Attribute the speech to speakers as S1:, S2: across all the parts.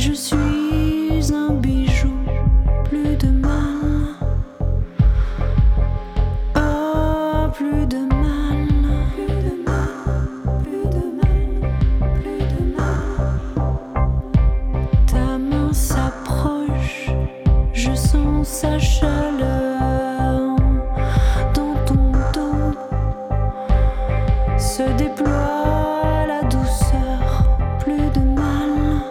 S1: je suis un bijou, plus de mal. Oh, plus de mal. Plus de mal, plus de mal, plus de mal. Ta main s'approche, je sens sa chaleur dans ton dos. Se déploie la douceur, plus de mal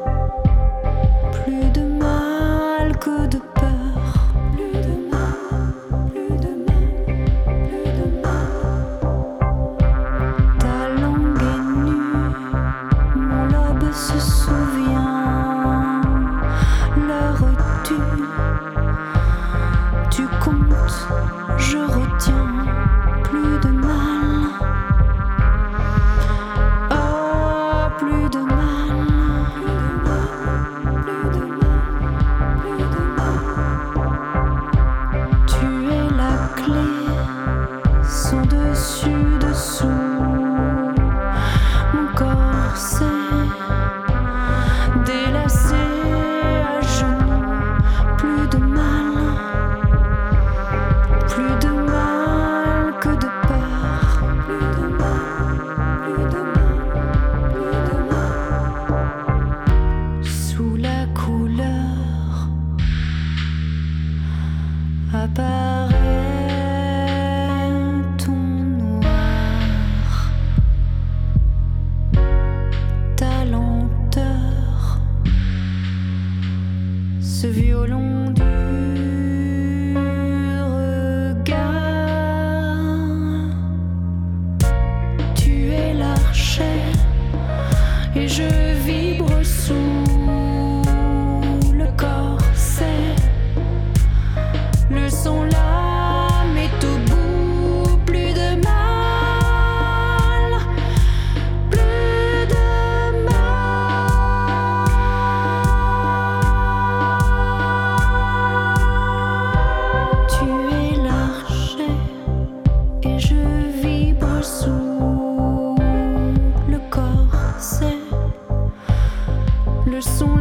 S1: que de peur, plus de mal, plus de mal, plus de mal. Ta langue est nue, mon lobe se souvient, l'heure tue, tu comptes, je retiens, plus de mal. Plus de mal, plus de mal, plus de mal. Tu es la clé, sans dessus, dessous. Mon corset, délacé à genoux. Plus de mal que de peur. Plus de mal, plus de mal. Sous la couleur apparaît ton noir, ta lenteur, ce violon du regard. Tu es l'archet et je vibre sous le corset. Le son, l'âme est au bout. Plus de mal, plus de mal. Tu es l'archet et je vibre sous le corset. Le son